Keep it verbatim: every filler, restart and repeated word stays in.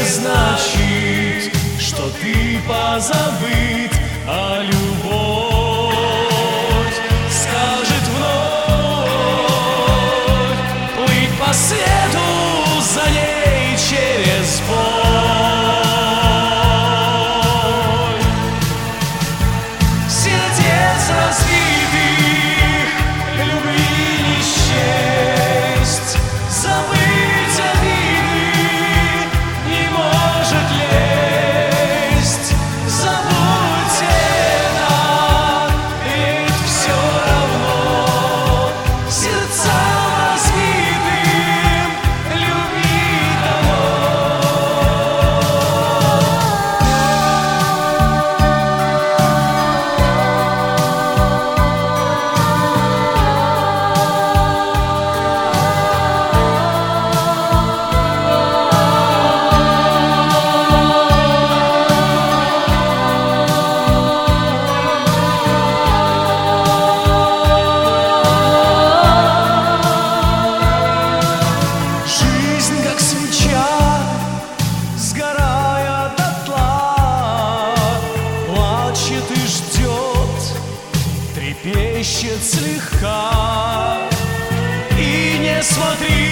значит, что ты позабыт, а любовь скажет вновь плыть по свету за ней через боль. Сердец разбитых любви не счесть, забыть обиды не может лезть. Забудьте это, ведь все равно сердцам разбитым любви дано. Жизнь как свеча, сгорая дотла, плачет и ждет, трепещет слегка. И не смотри